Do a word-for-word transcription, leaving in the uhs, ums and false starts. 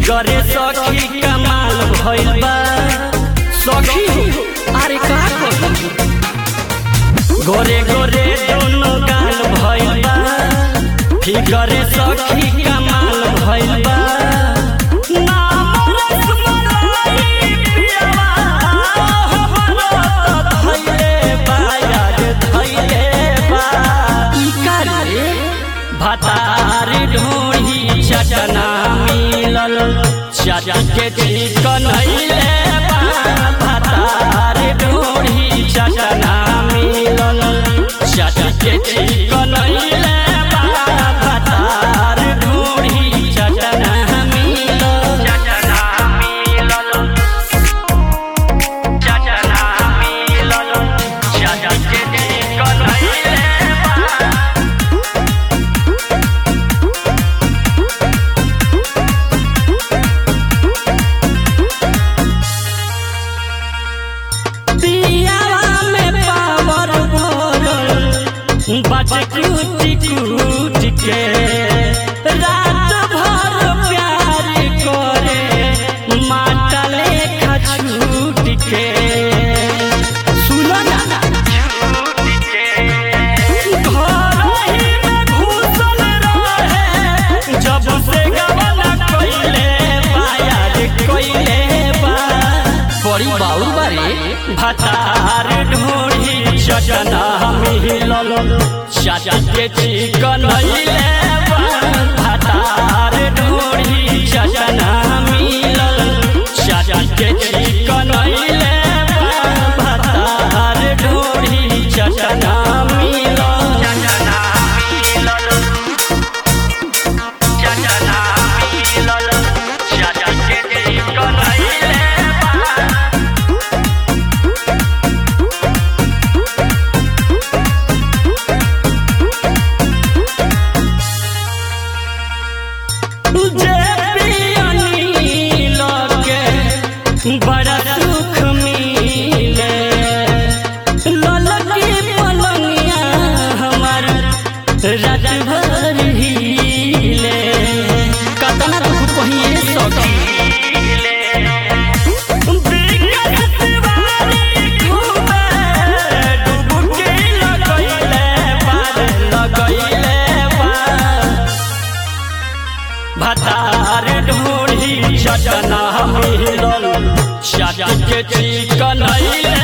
फिगरे सखी कमाल भइल बा सखी अरे का कही गोरे गोरे दोनों गाल भइल बा फिगरे सखी कमाल भइल बा भतार ढोही चटना मिलल चाचा के चिकन भतार ढोही चटना मिलल चाचा के चिकन भतार ढोही चटना मिलल चटना मिलल चटना मिलल चाचा के चिकन बच कूट कूट के रात भर प्यार करे माता लेखा छूट के सुनो ना छूट के घर ही में घुसल रहे जब से गवाना कोइले बायार कोइले बा बड़ी बाउर बारे भतार ढोही चटना मिलल चाचा के चिकन भतार ढोही चटना मिलल चाचा के चिकन भतार ढोही चटना मिलल चटना मिलल चटना मिलल चाचा के चिकन बड़ा सुख मिले ललकी पलंगिया हमार रात भर हिले कतना दुख कहिए सखी भतार ढोही चटना मिलल चाचा के चिकन